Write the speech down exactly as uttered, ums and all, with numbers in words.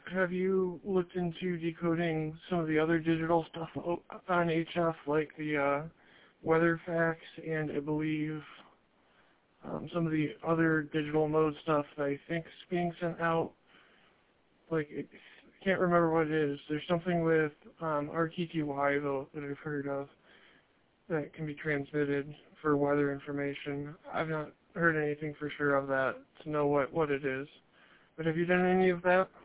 have you looked into decoding some of the other digital stuff o- on H F, like the uh, weather facts and I believe um, some of the other digital mode stuff that I think is being sent out? Like, it, I can't remember what it is. There's something with um, R T T Y, though, that I've heard of that can be transmitted for weather information. I've not heard anything for sure of that to know what, what it is. But have you done any of that?